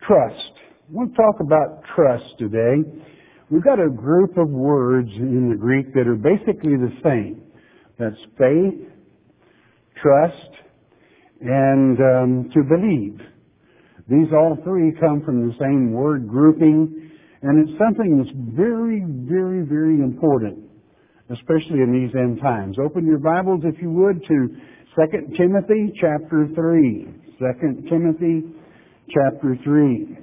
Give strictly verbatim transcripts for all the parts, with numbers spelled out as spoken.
Trust. I want to talk about trust today. We've got a group of words in the Greek that are basically the same. That's faith, trust, and um, to believe. These all three come from the same word grouping, and it's something that's very, very, very important, especially in these end times. Open your Bibles, if you would, to Second Timothy chapter three. Second Timothy chapter three.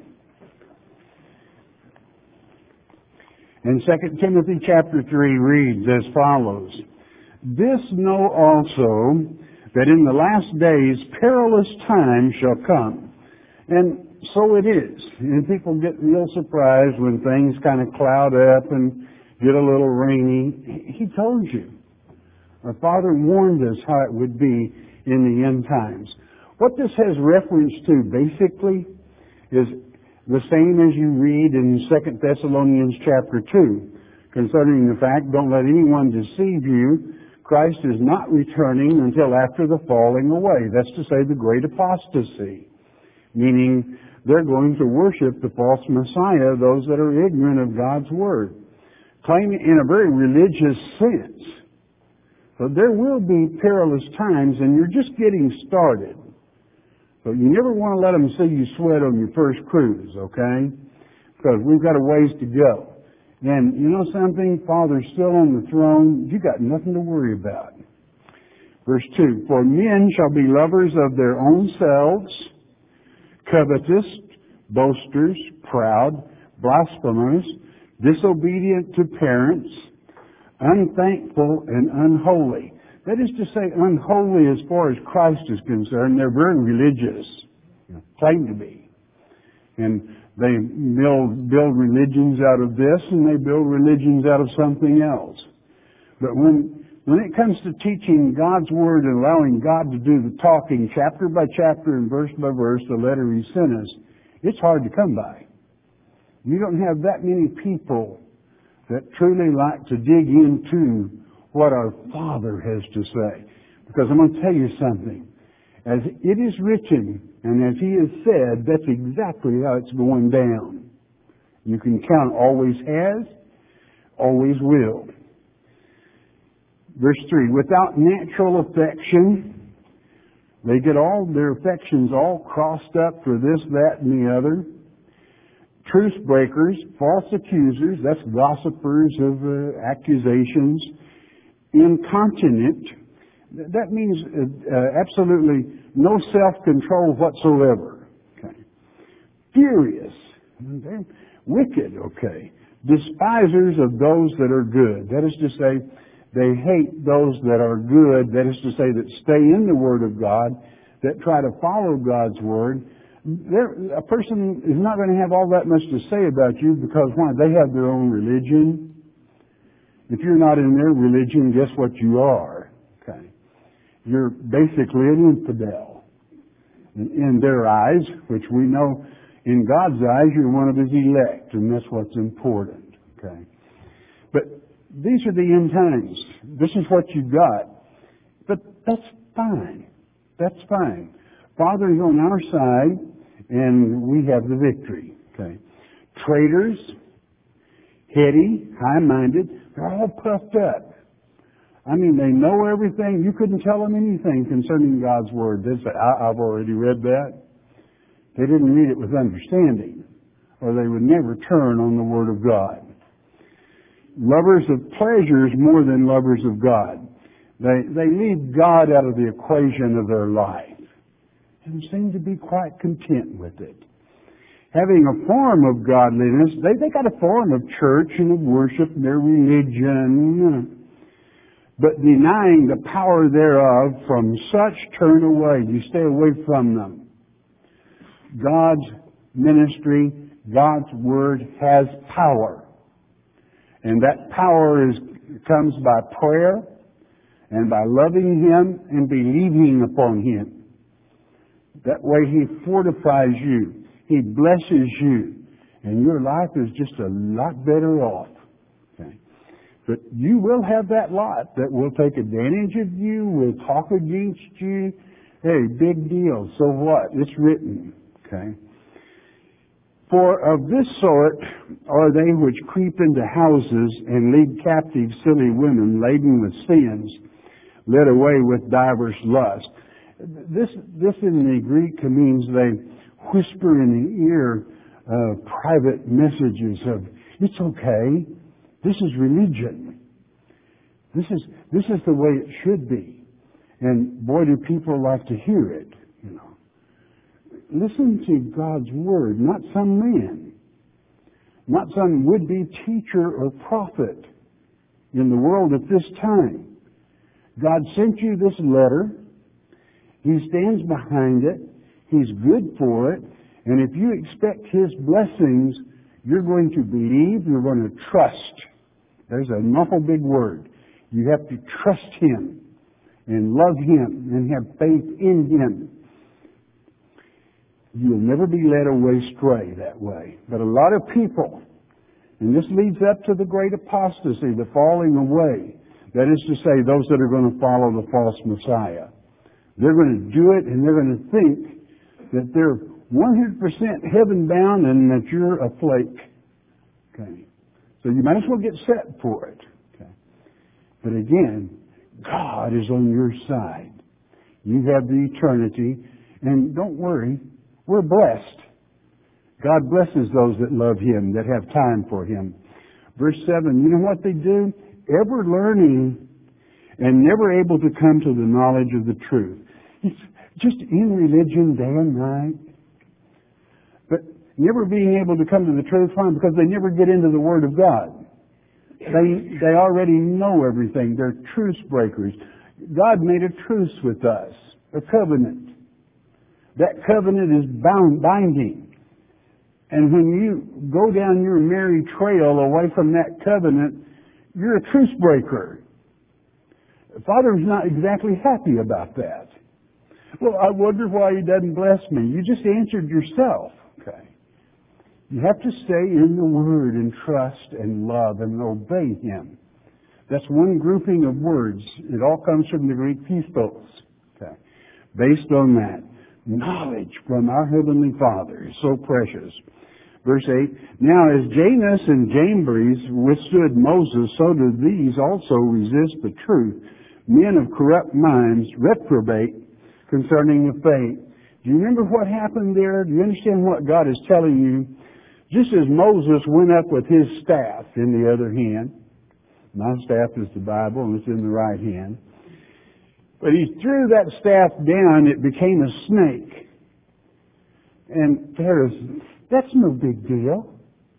And Second Timothy chapter three reads as follows: This know also, that in the last days perilous times shall come. And so it is. And people get real surprised when things kind of cloud up and get a little rainy. He told you. Our Father warned us how it would be in the end times. What this has reference to basically is the same as you read in Second Thessalonians chapter two, concerning the fact, don't let anyone deceive you. Christ is not returning until after the falling away. That's to say, the great apostasy. Meaning, they're going to worship the false Messiah, those that are ignorant of God's Word. Claiming in a very religious sense. So there will be perilous times, and you're just getting started. So you never want to let them see you sweat on your first cruise, okay? Because we've got a ways to go. And you know something? Father's still on the throne. You got nothing to worry about. Verse two, For men shall be lovers of their own selves, covetous, boasters, proud, blasphemers, disobedient to parents, unthankful, and unholy. That is to say, unholy as far as Christ is concerned. They're very religious, claim to be. And they build, build religions out of this, and they build religions out of something else. But when, when it comes to teaching God's Word and allowing God to do the talking chapter by chapter and verse by verse, the letter He sent us, it's hard to come by. You don't have that many people that truly like to dig into what our Father has to say. Because I'm going to tell you something. As it is written, and as He has said, that's exactly how it's going down. You can count always has, always will. Verse three, without natural affection, they get all their affections all crossed up for this, that, and the other. Truce breakers, false accusers, that's gossipers of uh, accusations. Incontinent, that means uh, uh, absolutely no self-control whatsoever. Okay. Furious, okay. Wicked, okay. Despisers of those that are good. That is to say, they hate those that are good. That is to say, that stay in the Word of God, that try to follow God's Word. They're, a person is not going to have all that much to say about you because, why? They have their own religion. If you're not in their religion, guess what you are? Okay. You're basically an infidel. In, in their eyes, which we know in God's eyes, you're one of His elect, and that's what's important. Okay. But these are the end times. This is what you've got. But that's fine. That's fine. Father's on our side, and we have the victory. Okay. Traitors, heady, high-minded, they're all puffed up. I mean, they know everything. You couldn't tell them anything concerning God's Word. They'd say, I, I've already read that. They didn't read it with understanding, or they would never turn on the Word of God. Lovers of pleasures more than lovers of God. They, they leave God out of the equation of their life and seem to be quite content with it. Having a form of godliness, they, they got a form of church and of worship and their religion, but denying the power thereof, from such turn away. You stay away from them. God's ministry, God's Word has power. And that power is, comes by prayer and by loving Him and believing upon Him. That way He fortifies you. He blesses you, and your life is just a lot better off. Okay. But you will have that lot that will take advantage of you, will talk against you. Hey, big deal. So what? It's written. Okay. For of this sort are they which creep into houses and lead captive silly women laden with sins, led away with divers lusts. This, this in the Greek means they whisper in the ear uh, private messages of, it's okay, this is religion. This is, this is the way it should be. And boy, do people like to hear it, you know. Listen to God's Word, not some man, not some would-be teacher or prophet in the world at this time. God sent you this letter. He stands behind it. He's good for it. And if you expect His blessings, you're going to believe, you're going to trust. There's an awful big word. You have to trust Him and love Him and have faith in Him. You'll never be led away astray that way. But a lot of people, and this leads up to the great apostasy, the falling away. That is to say, those that are going to follow the false Messiah. They're going to do it and they're going to think that they're one hundred percent heaven bound and that you're a flake. Okay. So you might as well get set for it. Okay. But again, God is on your side. You have the eternity, and don't worry, we're blessed. God blesses those that love Him, that have time for Him. Verse seven, you know what they do? Ever learning and never able to come to the knowledge of the truth. It's just in religion day and night. But never being able to come to the truth, why? Because they never get into the Word of God. They, they already know everything. They're truce breakers. God made a truce with us, a covenant. That covenant is bound, binding. And when you go down your merry trail away from that covenant, you're a truce breaker. The Father's not exactly happy about that. Well, I wonder why He doesn't bless me. You just answered yourself. Okay. You have to stay in the Word and trust and love and obey Him. That's one grouping of words. It all comes from the Greek pistos. Okay. Based on that, knowledge from our Heavenly Father is so precious. Verse eight, now as Janus and Jambres withstood Moses, so do these also resist the truth. Men of corrupt minds reprobate concerning the faith. Do you remember what happened there? Do you understand what God is telling you? Just as Moses went up with his staff in the other hand, my staff is the Bible and it's in the right hand, but he threw that staff down, it became a snake. And Pharaoh said, that's no big deal.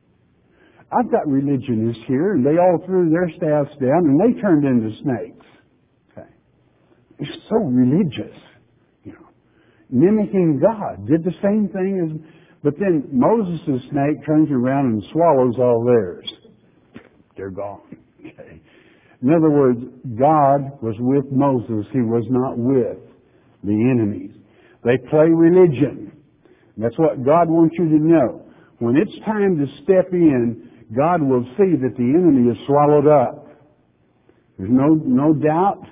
I've got religionists here, and they all threw their staffs down, and they turned into snakes. Okay. It's so religious, you know. Mimicking God. Did the same thing as, but then Moses' snake turns around and swallows all theirs. They're gone. Okay. In other words, God was with Moses. He was not with the enemies. They play religion. That's what God wants you to know. When it's time to step in, God will see that the enemy is swallowed up. There's no, no doubt,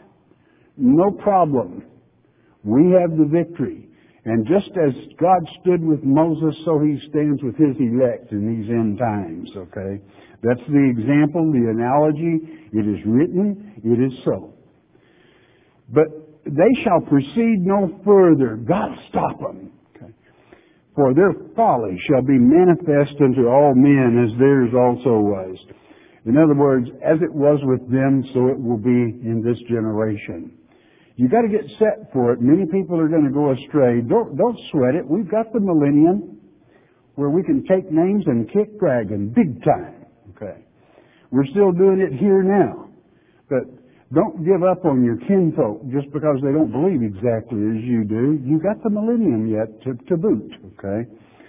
no problem. We have the victory. And just as God stood with Moses, so He stands with His elect in these end times, okay? That's the example, the analogy. It is written, it is so. But they shall proceed no further. God stop them. Okay? For their folly shall be manifest unto all men, as theirs also was. In other words, as it was with them, so it will be in this generation. You've got to get set for it. Many people are going to go astray. Don't, don't sweat it. We've got the millennium where we can take names and kick dragon big time. Okay. We're still doing it here now. But don't give up on your kinfolk just because they don't believe exactly as you do. You've got the millennium yet to, to boot. Okay.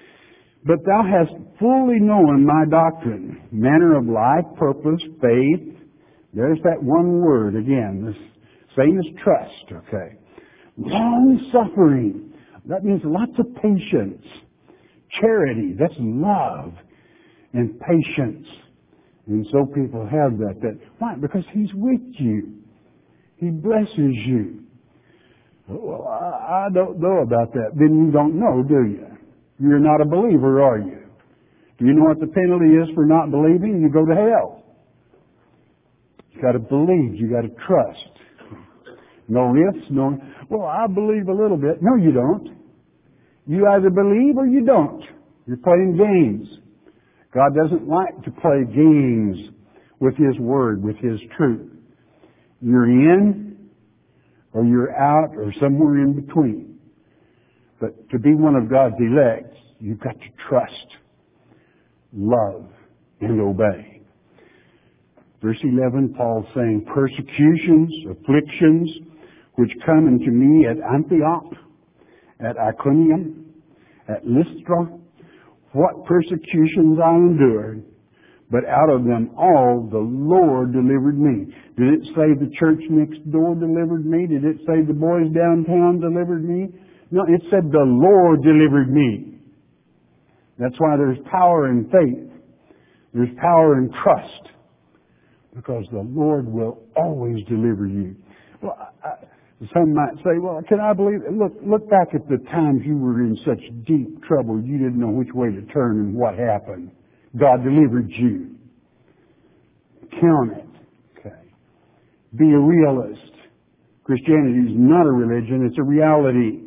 But thou hast fully known my doctrine, manner of life, purpose, faith. There's that one word again. This same as trust, okay. Long suffering. That means lots of patience. Charity, that's love. And patience. And so people have that. That why? Because He's with you. He blesses you. Well, I, I don't know about that. Then you don't know, do you? You're not a believer, are you? Do you know what the penalty is for not believing? You go to hell. You got to believe. You got to trust. No ifs, no, well, I believe a little bit. No, you don't. You either believe or you don't. You're playing games. God doesn't like to play games with His Word, with His truth. You're in or you're out or somewhere in between. But to be one of God's elect, you've got to trust, love, and obey. Verse eleven, Paul's saying, persecutions, afflictions, which come unto me at Antioch, at Iconium, at Lystra, what persecutions I endured, but out of them all the Lord delivered me. Did it say the church next door delivered me? Did it say the boys downtown delivered me? No, it said the Lord delivered me. That's why there's power in faith. There's power in trust. Because the Lord will always deliver you. Well, I, some might say, well, can I believe it? Look, look back at the times you were in such deep trouble you didn't know which way to turn and what happened. God delivered you. Count it. Okay. Be a realist. Christianity is not a religion, it's a reality.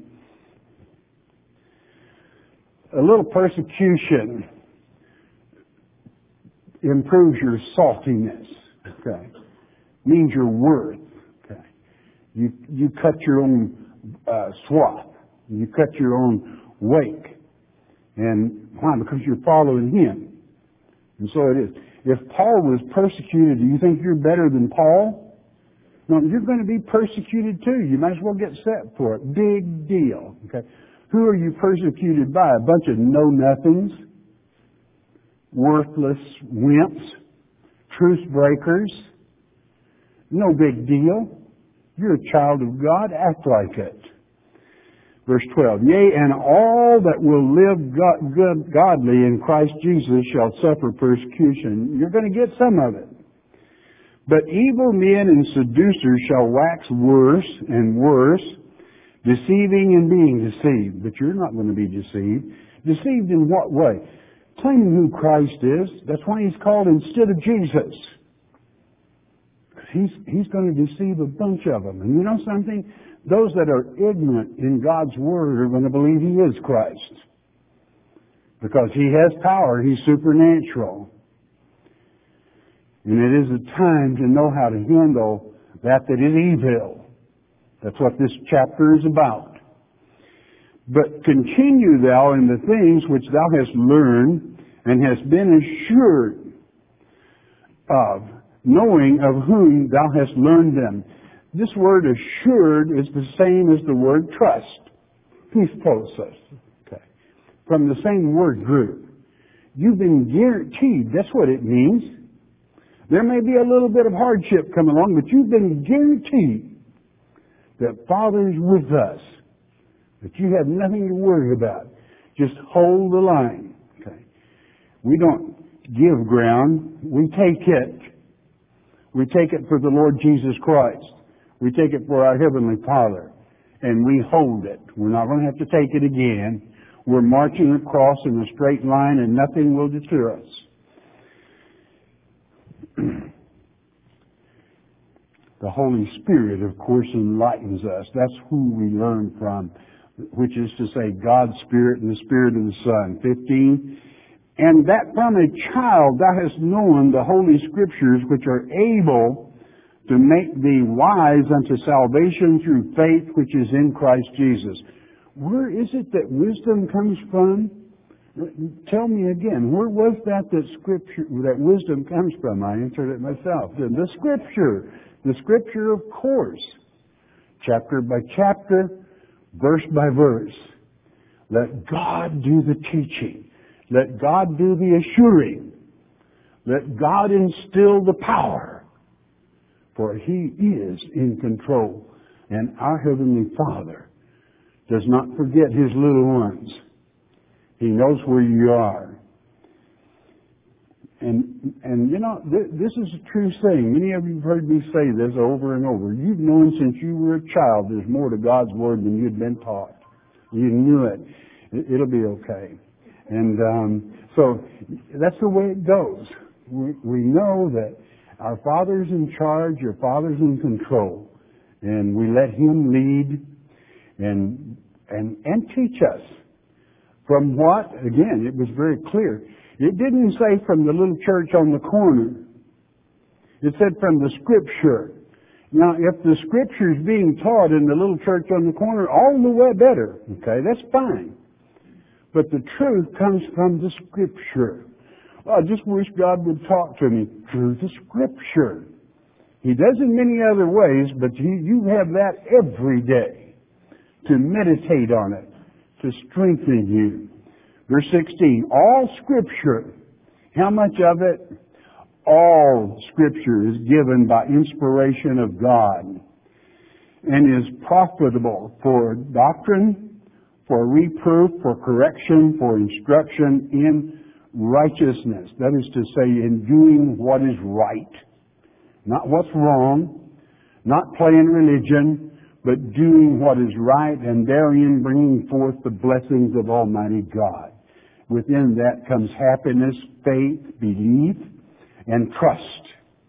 A little persecution improves your saltiness. Okay. Means your worth. Okay. You, you cut your own uh, swath. You cut your own wake. And why? Because you're following Him. And so it is. If Paul was persecuted, do you think you're better than Paul? No, you're going to be persecuted too. You might as well get set for it. Big deal. Okay. Who are you persecuted by? A bunch of know-nothings, worthless wimps, truce breakers. No big deal. You're a child of God. Act like it. Verse twelve, yea, and all that will live God, good, godly in Christ Jesus shall suffer persecution. You're going to get some of it. But evil men and seducers shall wax worse and worse, deceiving and being deceived. But you're not going to be deceived. Deceived in what way? Claiming who Christ is. That's why He's called instead of Jesus. He's, he's going to deceive a bunch of them. And you know something? Those that are ignorant in God's Word are going to believe He is Christ. Because He has power. He's supernatural. And it is a time to know how to handle that that is evil. That's what this chapter is about. But continue thou in the things which thou hast learned and hast been assured of, knowing of whom thou hast learned them. This word assured is the same as the word trust. Pistos. Okay. From the same word group. You've been guaranteed. That's what it means. There may be a little bit of hardship come along, but you've been guaranteed that Father's with us. That you have nothing to worry about. Just hold the line. Okay. We don't give ground. We take it. We take it for the Lord Jesus Christ. We take it for our Heavenly Father. And we hold it. We're not going to have to take it again. We're marching across in a straight line and nothing will deter us. The Holy Spirit, of course, enlightens us. That's who we learn from, which is to say God's Spirit and the Spirit of the Son. fifteen, and that from a child thou hast known the Holy Scriptures, which are able to make thee wise unto salvation through faith which is in Christ Jesus. Where is it that wisdom comes from? Tell me again, where was that that scripture, that wisdom comes from? I answered it myself. The Scripture. The Scripture, of course. Chapter by chapter, verse by verse. Let God do the teaching. Let God do the assuring. Let God instill the power. For He is in control. And our Heavenly Father does not forget His little ones. He knows where you are. And, and you know, th- this is a true saying. Many of you have heard me say this over and over. You've known since you were a child there's more to God's Word than you'd been taught. You knew it. it it'll be okay. And um, so that's the way it goes. We, we know that our Father's in charge, our Father's in control, and we let Him lead and and and teach us. From what? Again, it was very clear. It didn't say from the little church on the corner. It said from the Scripture. Now, if the Scripture is being taught in the little church on the corner, all the way better. Okay, that's fine. But the truth comes from the Scripture. Well, I just wish God would talk to me through the Scripture. He does in many other ways, but you, you have that every day to meditate on it, to strengthen you. Verse sixteen, all Scripture, how much of it? All Scripture is given by inspiration of God and is profitable for doctrine, for reproof, for correction, for instruction in righteousness. That is to say, in doing what is right. Not what's wrong, not playing religion, but doing what is right and therein bringing forth the blessings of Almighty God. Within that comes happiness, faith, belief, and trust.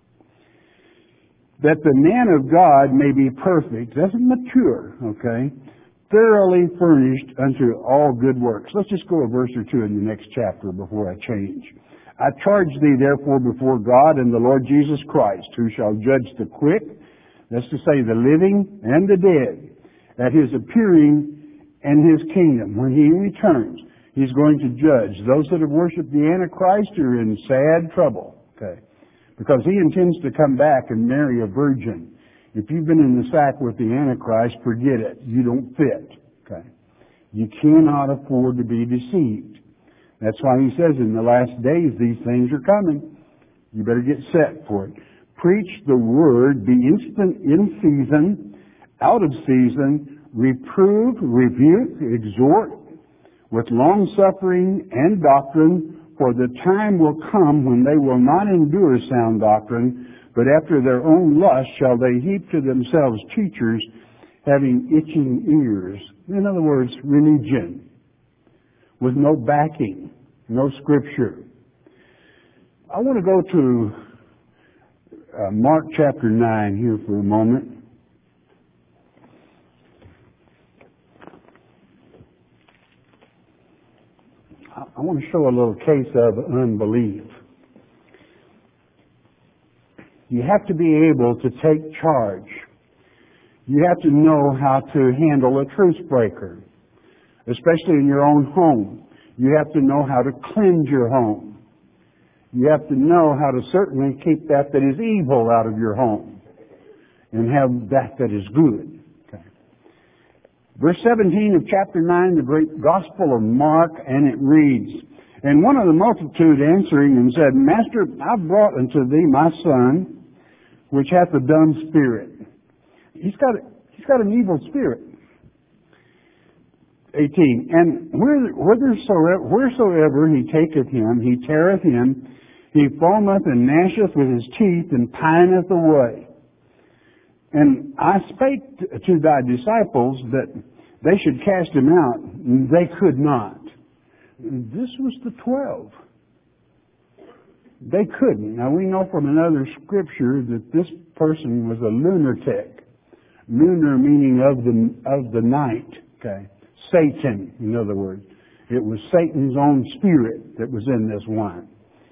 That the man of God may be perfect, doesn't mature, okay? Thoroughly furnished unto all good works. Let's just go a verse or two in the next chapter before I change. I charge thee therefore before God and the Lord Jesus Christ, who shall judge the quick, that's to say the living and the dead, at His appearing and His kingdom. When He returns, He's going to judge. Those that have worshipped the Antichrist are in sad trouble, okay? Because He intends to come back and marry a virgin. If you've been in the sack with the Antichrist, forget it. You don't fit. Okay? You cannot afford to be deceived. That's why He says in the last days these things are coming. You better get set for it. Preach the Word, be instant in season, out of season, reprove, rebuke, exhort, with long suffering and doctrine, for the time will come when they will not endure sound doctrine, but after their own lust shall they heap to themselves teachers having itching ears. In other words, religion with no backing, no Scripture. I want to go to uh, Mark chapter nine here for a moment. I, I want to show a little case of unbelief. You have to be able to take charge. You have to know how to handle a truce breaker, especially in your own home. You have to know how to cleanse your home. You have to know how to certainly keep that that is evil out of your home and have that that is good. Okay. Verse seventeen of chapter nine, the great Gospel of Mark, and it reads, And one of the multitude answering and said, Master, I've brought unto thee my son, which hath a dumb spirit. He's got, he's got an evil spirit. eighteen. And whithersoever, wheresoever he taketh him, he teareth him, he foameth and gnasheth with his teeth, and pineth away. And I spake to thy disciples that they should cast him out, and they could not. This was the twelve. They couldn't. Now we know from another scripture that this person was a lunatic. Lunar meaning of the of the night. Okay. Satan, in other words. It was Satan's own spirit that was in this one.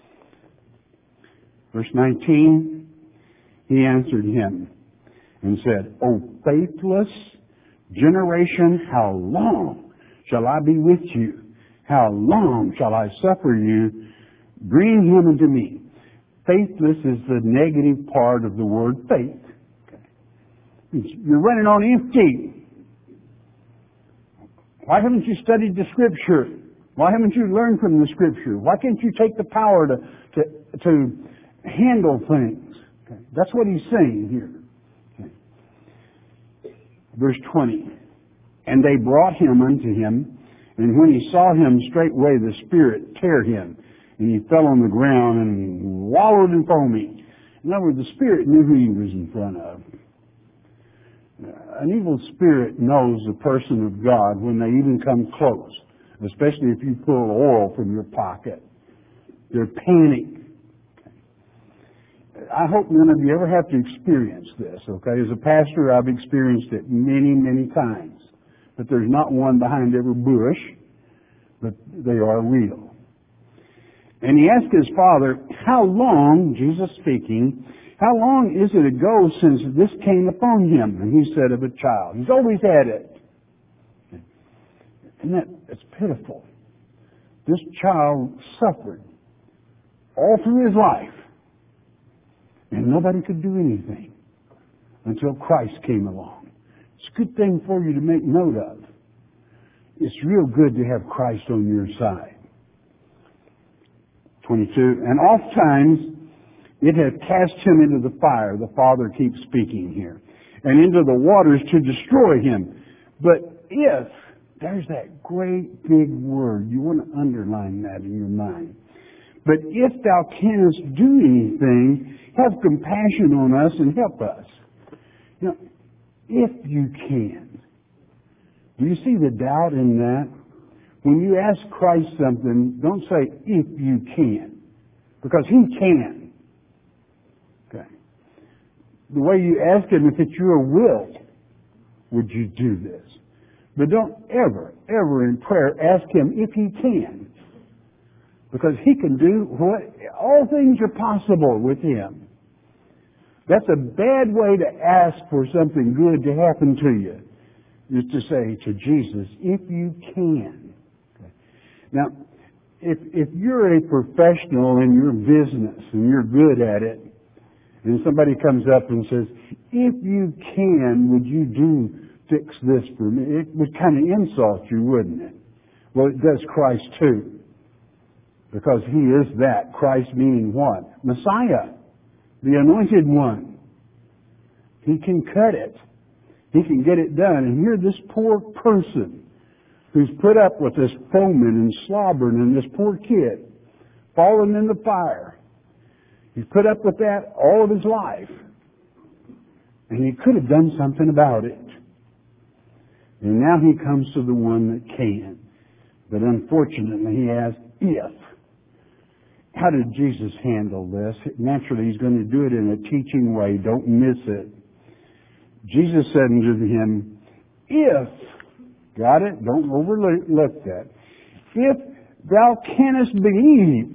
Verse nineteen, he answered him and said, O faithless generation, how long shall I be with you? How long shall I suffer you? Bring him unto me. Faithless is the negative part of the word faith. Okay. You're running on empty. Why haven't you studied the Scripture? Why haven't you learned from the Scripture? Why can't you take the power to to, to handle things? Okay. That's what he's saying here. Okay. Verse twenty. And they brought him unto him, and when he saw him, straightway the Spirit tear him, and he fell on the ground and wallowed in foaming. In other words, the Spirit knew who he was in front of. An evil spirit knows a person of God when they even come close, especially if you pull oil from your pocket. They're panicked. I hope none of you ever have to experience this, okay? As a pastor, I've experienced it many, many times. But there's not one behind every bush, but they are real. And he asked his father, how long, Jesus speaking, how long is it ago since this came upon him? And he said, of a child. He's always had it. And that, it's pitiful. This child suffered all through his life. And nobody could do anything until Christ came along. It's a good thing for you to make note of. It's real good to have Christ on your side. twenty-two, and oft times it hath cast him into the fire. The Father keeps speaking here. And into the waters to destroy him. But if, there's that great big word. You want to underline that in your mind. But if thou canst do anything, have compassion on us and help us. You know, if you can. Do you see the doubt in that? When you ask Christ something, don't say, if you can. Because He can. Okay. The way you ask Him, if it's your will, would you do this? But don't ever, ever in prayer ask Him if He can. Because He can do what, all things are possible with Him. That's a bad way to ask for something good to happen to you, is to say to Jesus, if you can. Okay. Now, if, if you're a professional in your business and you're good at it, and somebody comes up and says, if you can, would you do fix this for me? It would kind of insult you, wouldn't it? Well, it does Christ too. Because He is that. Christ meaning what? Messiah. The Anointed One. He can cut it. He can get it done. And here this poor person who's put up with this foaming and slobbering and this poor kid falling in the fire. He's put up with that all of his life. And He could have done something about it. And now He comes to the one that can. But unfortunately He asks, if. How did Jesus handle this? Naturally, He's going to do it in a teaching way. Don't miss it. Jesus said unto him, if, got it? Don't overlook that. If thou canst believe,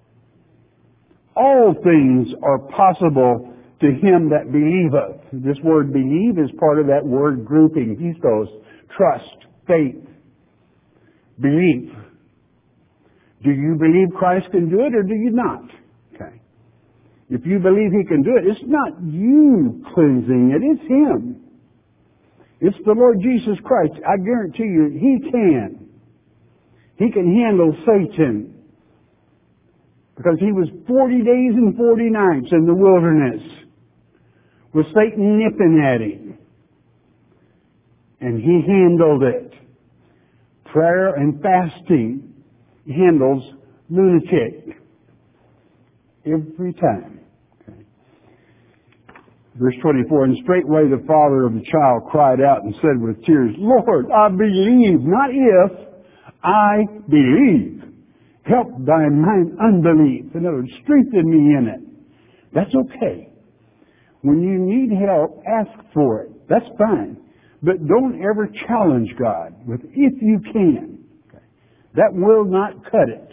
all things are possible to him that believeth. This word believe is part of that word grouping. Pistos, trust, faith, belief. Do you believe Christ can do it or do you not? Okay. If you believe He can do it, it's not you cleansing it, it's Him. It's the Lord Jesus Christ. I guarantee you, He can. He can handle Satan. Because He was forty days and forty nights in the wilderness with Satan nipping at Him. And He handled it. Prayer and fasting handles lunatic every time. Okay. Verse twenty-four, and straightway the father of the child cried out and said with tears, Lord, I believe, not if, I believe. Help thy mine unbelief. In other words, strengthen me in it. That's okay. When you need help, ask for it. That's fine. But don't ever challenge God with if you can. That will not cut it.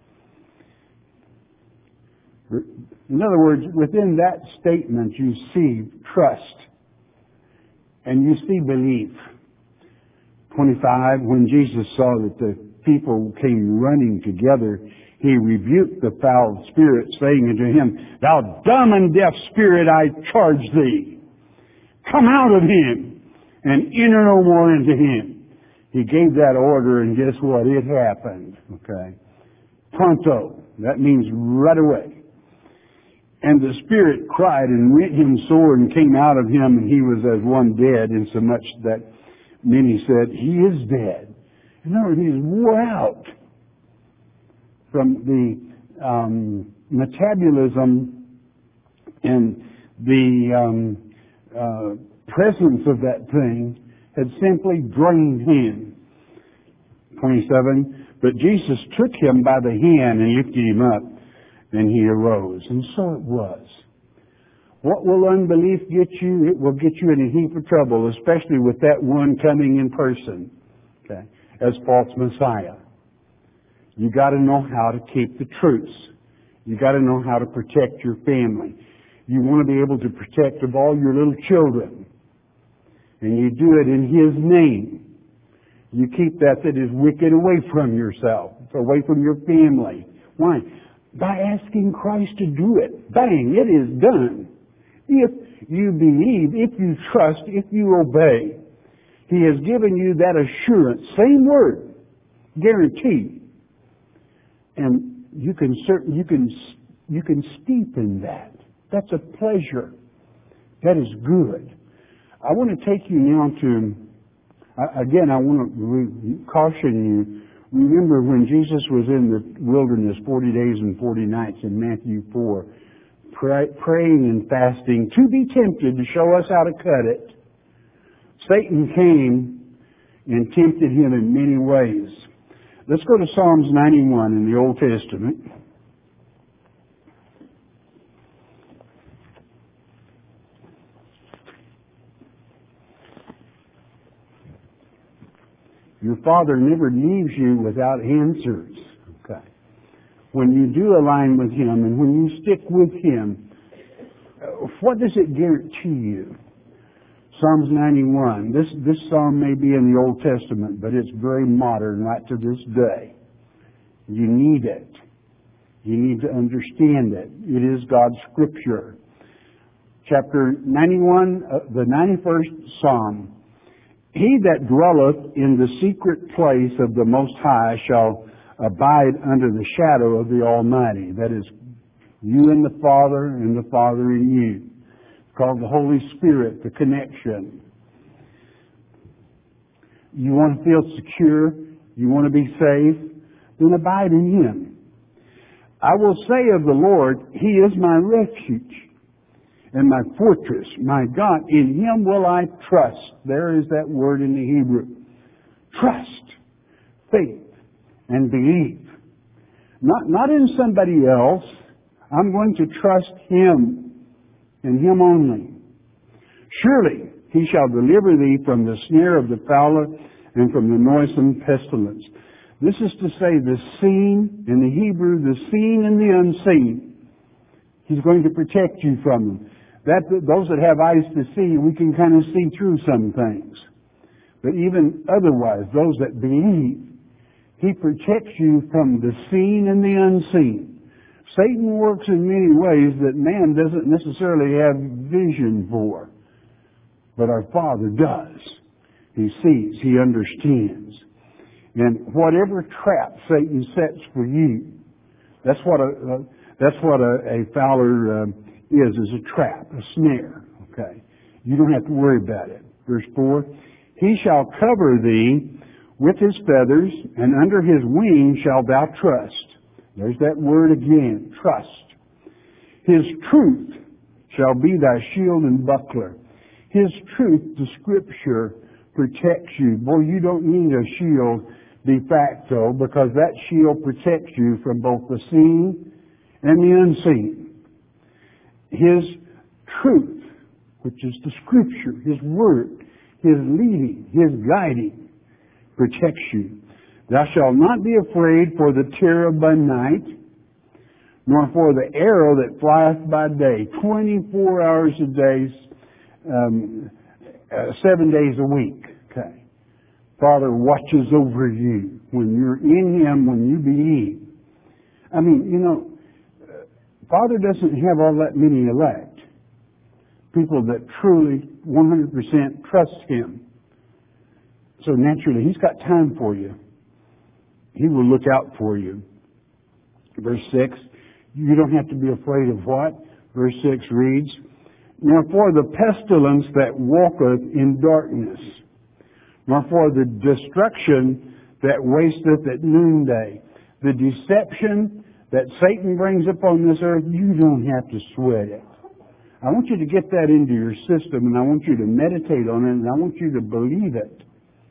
In other words, within that statement you see trust and you see belief. twenty-five, when Jesus saw that the people came running together, He rebuked the foul spirit, saying unto him, Thou dumb and deaf spirit, I charge thee, come out of him and enter no more into him. He gave that order, and guess what? It happened. Okay. Pronto. That means right away. And the spirit cried and rent him sore and came out of him, and he was as one dead, insomuch that many said, He is dead. In other words, he's wore out from the um, metabolism and the um, uh, presence of that thing had simply drained him. twenty-seven, but Jesus took him by the hand and lifted him up And he arose. And so it was. What will unbelief get you? It will get you in a heap of trouble, especially with that one coming in person, okay, as false Messiah. You got to know how to keep the truths. You got to know how to protect your family. You want to be able to protect of all your little children. And you do it in His name. You keep that that is wicked away from yourself, away from your family. Why? By asking Christ to do it. Bang, it is done. If you believe, if you trust, if you obey, He has given you that assurance. Same word, guarantee. And you can certain you can you can steep in that. That's a pleasure. That is good. I want to take you now to again. I want to re- caution you. Remember when Jesus was in the wilderness forty days and forty nights in Matthew four. Pray, praying and fasting to be tempted to show us how to cut it. Satan came and tempted him in many ways. Let's go to Psalms ninety-one in the Old Testament. Your Father never leaves you without answers. Okay. When you do align with Him and when you stick with Him, what does it guarantee you? Psalms ninety-one. This, this psalm may be in the Old Testament, but it's very modern right to this day. You need it. You need to understand it. It is God's Scripture. Chapter ninety-one, uh, the ninety-first Psalm. He that dwelleth in the secret place of the Most High shall abide under the shadow of the Almighty. That is, you and the Father, and the Father in you. It's called the Holy Spirit, the connection. You want to feel secure, you want to be safe, then abide in Him. I will say of the Lord, He is my refuge and my fortress, my God. In Him will I trust. There is that word in the Hebrew. Trust, faith, and believe. Not, not in somebody else. I'm going to trust Him and Him only. Surely He shall deliver thee from the snare of the fowler and from the noisome pestilence. This is to say the seen, in the Hebrew, the seen and the unseen. He's going to protect you from them. That, those that have eyes to see, we can kind of see through some things. But even otherwise, those that believe, He protects you from the seen and the unseen. Satan works in many ways that man doesn't necessarily have vision for. But our Father does. He sees, He understands. And whatever trap Satan sets for you, that's what a, uh, that's what a, a fowler uh, is, is a trap, a snare. Okay. You don't have to worry about it. Verse four, He shall cover thee with His feathers, and under His wings shalt thou trust. There's that word again, trust. His truth shall be thy shield and buckler. His truth, the Scripture, protects you. Boy, you don't need a shield de facto, because that shield protects you from both the seen and the unseen. His truth, which is the Scripture, His Word, His leading, His guiding, protects you. Thou shalt not be afraid for the terror by night, nor for the arrow that flieth by day. Twenty-four hours a day, um, uh, seven days a week. Okay. Father watches over you when you're in Him, when you believe. I mean, you know, Father doesn't have all that many elect. People that truly one hundred percent trust Him. So naturally, He's got time for you. He will look out for you. Verse six, you don't have to be afraid of what? Verse six reads, Nor for the pestilence that walketh in darkness, nor for the destruction that wasteth at noonday. The deception that Satan brings upon this earth, you don't have to sweat it. I want you to get that into your system, and I want you to meditate on it, and I want you to believe it.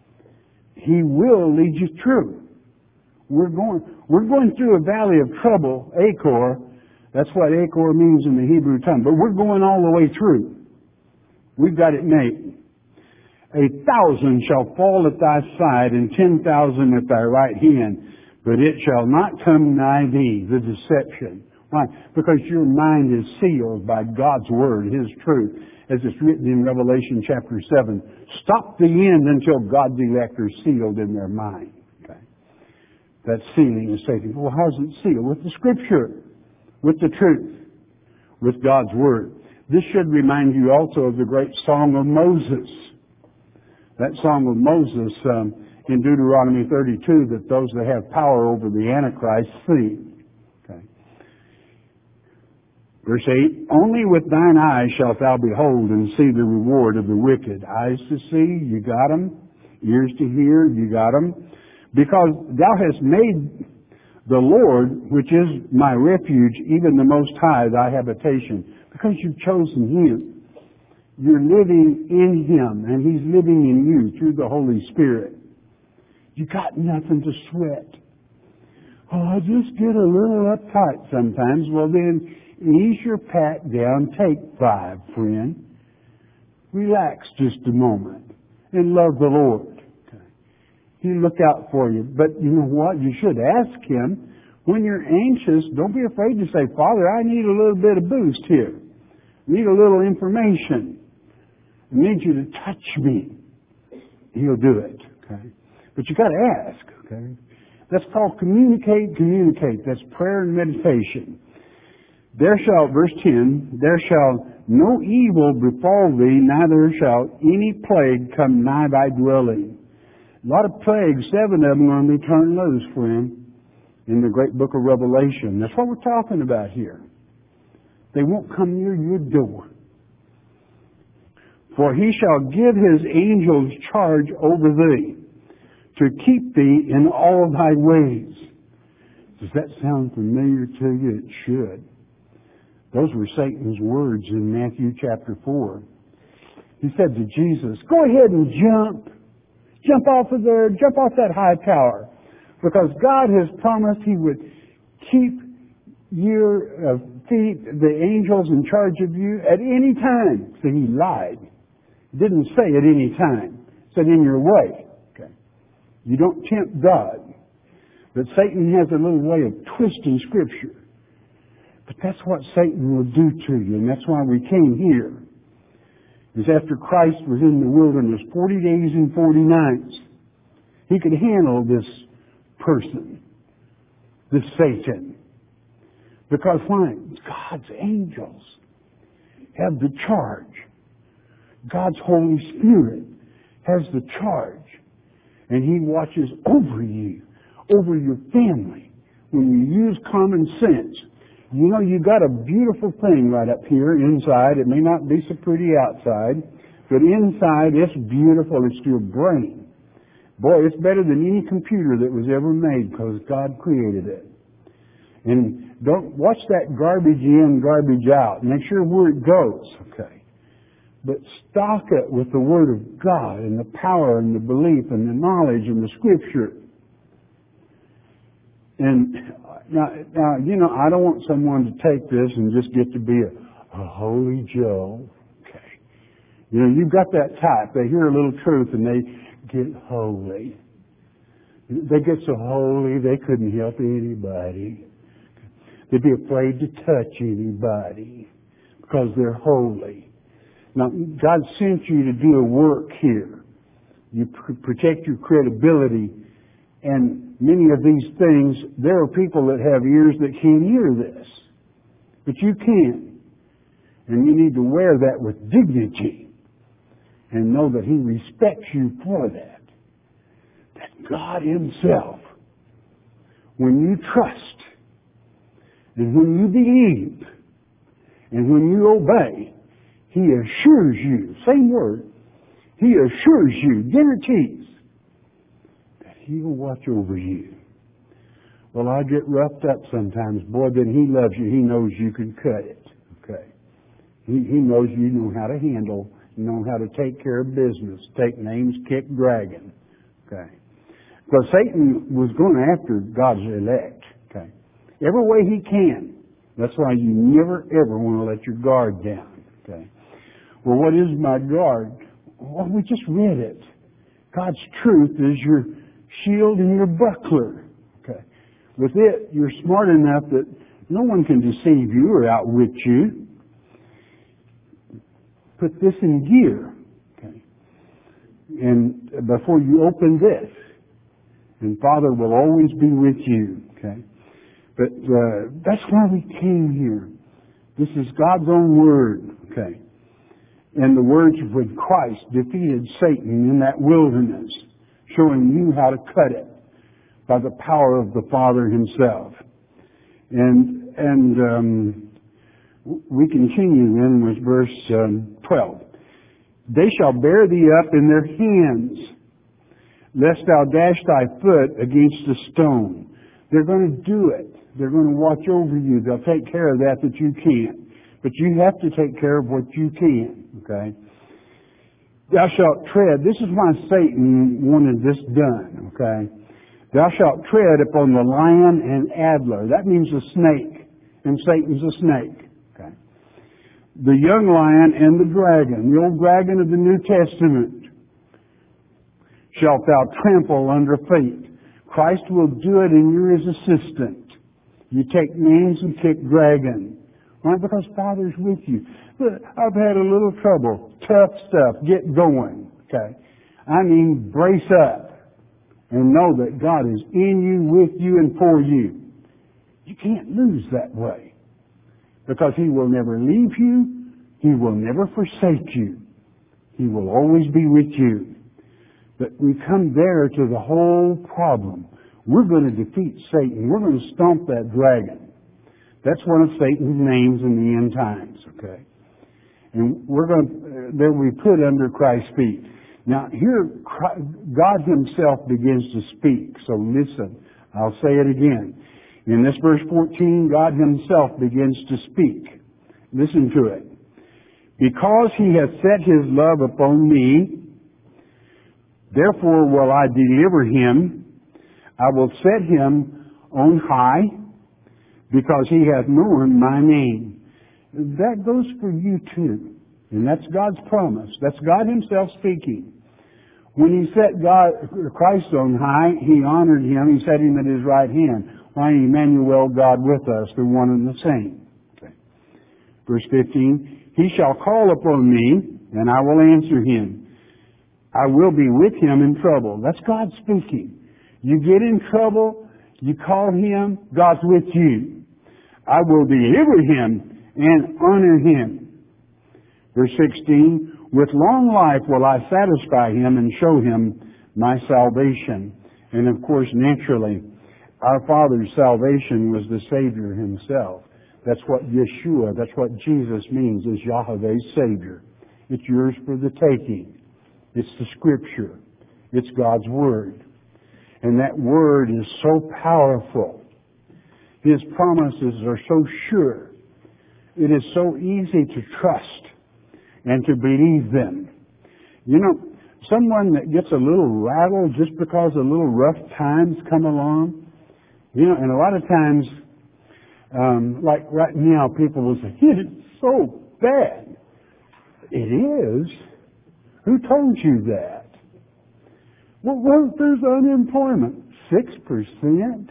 He will lead you through. We're going, we're going through a valley of trouble, Achor, That's what Achor means in the Hebrew tongue. But we're going all the way through. We've got it made. A thousand shall fall at thy side, and ten thousand at thy right hand, but it shall not come nigh thee, the deception. Why? Because your mind is sealed by God's Word, His truth, as it's written in Revelation chapter seven. Stop the end until God's elect are sealed in their mind. Okay. That sealing is taken. Well, how's it sealed? With the Scripture, with the truth, with God's Word. This should remind you also of the great Song of Moses. That Song of Moses um, in Deuteronomy thirty-two, that those that have power over the Antichrist sing. Okay. Verse eight, only with thine eyes shalt thou behold and see the reward of the wicked. Eyes to see, you got them. Ears to hear, you got them. Because thou hast made the Lord, which is my refuge, even the Most High, thy habitation. Because you've chosen Him. You're living in Him, and He's living in you through the Holy Spirit. You got nothing to sweat. Oh, I just get a little uptight sometimes. Well, then, ease your pat down. Take five, friend. Relax just a moment and love the Lord. Okay. He'll look out for you. But you know what? You should ask Him. When you're anxious, don't be afraid to say, Father, I need a little bit of boost here. I need a little information. I need you to touch me. He'll do it. Okay. But you got to ask. Okay. That's called communicate, communicate. That's prayer and meditation. There shall, verse ten, there shall no evil befall thee, neither shall any plague come nigh thy dwelling. A lot of plagues, seven of them are going to be turned loose, friend, in the great book of Revelation. That's what we're talking about here. They won't come near your door. For He shall give His angels charge over thee, to keep thee in all thy ways. Does that sound familiar to you? It should. Those were Satan's words in Matthew chapter four. He said to Jesus, go ahead and jump. Jump off of there. Jump off that high tower. Because God has promised He would keep your uh, feet, the angels in charge of you at any time. So He lied. He didn't say at any time. He said in your way. Okay. You don't tempt God. But Satan has a little way of twisting Scripture. But that's what Satan will do to you, and that's why we came here. Because after Christ was in the wilderness forty days and forty nights, He could handle this person, this Satan. Because why? God's angels have the charge. God's Holy Spirit has the charge. And He watches over you, over your family. When you use common sense, you know, you got a beautiful thing right up here inside. It may not be so pretty outside, but inside it's beautiful. It's your brain. Boy, it's better than any computer that was ever made because God created it. And don't watch that garbage in, garbage out. Make sure where it goes, okay? But stock it with the Word of God and the power and the belief and the knowledge and the Scripture. And now, now, you know, I don't want someone to take this and just get to be a, a holy Joe. Okay. You know, you've got that type. They hear a little truth and they get holy. They get so holy they couldn't help anybody. They'd be afraid to touch anybody because they're holy. Now, God sent you to do a work here. You pr- protect your credibility. And many of these things, there are people that have ears that can't hear this. But you can. And you need to wear that with dignity. And know that He respects you for that. That God Himself, when you trust, and when you believe, and when you obey, He assures you, same word, He assures you, guarantees, that He will watch over you. Well, I get roughed up sometimes. Boy, then He loves you. He knows you can cut it. Okay. He, he knows you know how to handle, you know how to take care of business, take names, kick dragon. Okay. Because Satan was going after God's elect. Okay. Every way he can. That's why you never ever want to let your guard down. Okay. Well, what is my guard? Well, we just read it. God's truth is your shield and your buckler. Okay. With it, you're smart enough that no one can deceive you or outwit you. Put this in gear. Okay. And before you open this, and Father will always be with you. Okay. But uh, that's why we came here. This is God's own word. Okay. And the words of when Christ defeated Satan in that wilderness, showing you how to cut it by the power of the Father Himself. And and um, we continue then with verse um, twelve. They shall bear thee up in their hands, lest thou dash thy foot against a stone. They're going to do it. They're going to watch over you. They'll take care of that that you can't. But you have to take care of what you can. Okay? Thou shalt tread. This is why Satan wanted this done. Okay? Thou shalt tread upon the lion and adder. That means a snake. And Satan's a snake. Okay? The young lion and the dragon, the old dragon of the New Testament, shalt thou trample under feet. Christ will do it and you're His assistant. You take names and kick dragon. Why? Because Father's with you. Look, I've had a little trouble. Tough stuff. Get going. Okay? I mean, brace up and know that God is in you, with you, and for you. You can't lose that way. Because He will never leave you. He will never forsake you. He will always be with you. But we come there to the whole problem. We're going to defeat Satan. We're going to stomp that dragon. That's one of Satan's names in the end times, okay? And we're going to, they'll be put under Christ's feet. Now, here, God Himself begins to speak. So listen, I'll say it again. In this verse fourteen, God Himself begins to speak. Listen to it. Because He hath set His love upon me, therefore will I deliver him. I will set him on high, because he hath known my name. That goes for you too. And that's God's promise. That's God Himself speaking. When He set God, Christ on high, He honored Him. He set Him at His right hand. Why, Emmanuel, God with us, the one and the same. Okay. Verse fifteen, He shall call upon me, and I will answer him. I will be with him in trouble. That's God speaking. You get in trouble, you call Him, God's with you. I will deliver him and honor him. Verse sixteen, with long life will I satisfy him and show him my salvation. And of course, naturally, our Father's salvation was the Savior Himself. That's what Yeshua, that's what Jesus means, is Yahweh's Savior. It's yours for the taking. It's the Scripture. It's God's Word. And that Word is so powerful. His promises are so sure. It is so easy to trust and to believe them. You know, someone that gets a little rattled just because a little rough times come along, you know, and a lot of times, um, like right now, people will say, it's so bad. It is. Who told you that? Well, well there's unemployment. Six percent?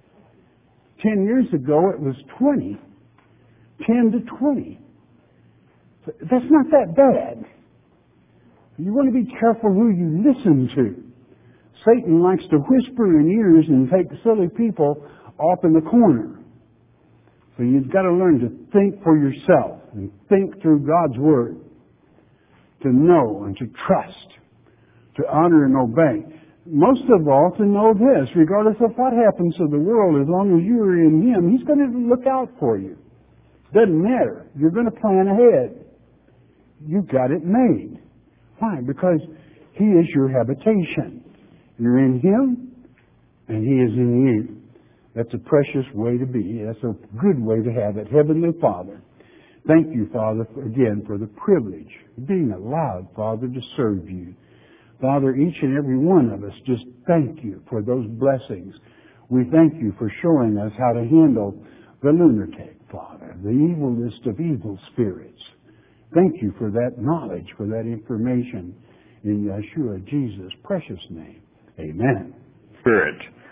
Ten years ago, it was twenty. Ten to twenty. That's not that bad. You want to be careful who you listen to. Satan likes to whisper in ears and take silly people off in the corner. So you've got to learn to think for yourself and think through God's Word. To know and to trust. To honor and obey. Most of all, to know this, regardless of what happens to the world, as long as you are in Him, He's going to look out for you. Doesn't matter. You're going to plan ahead. You've got it made. Why? Because He is your habitation. You're in Him, and He is in you. That's a precious way to be. That's a good way to have it. Heavenly Father, thank you, Father, again, for the privilege of being allowed, Father, to serve you. Father, each and every one of us, just thank you for those blessings. We thank you for showing us how to handle the lunatic, Father, the evilest of evil spirits. Thank you for that knowledge, for that information. In Yeshua, Jesus' precious name. Amen. Spirit.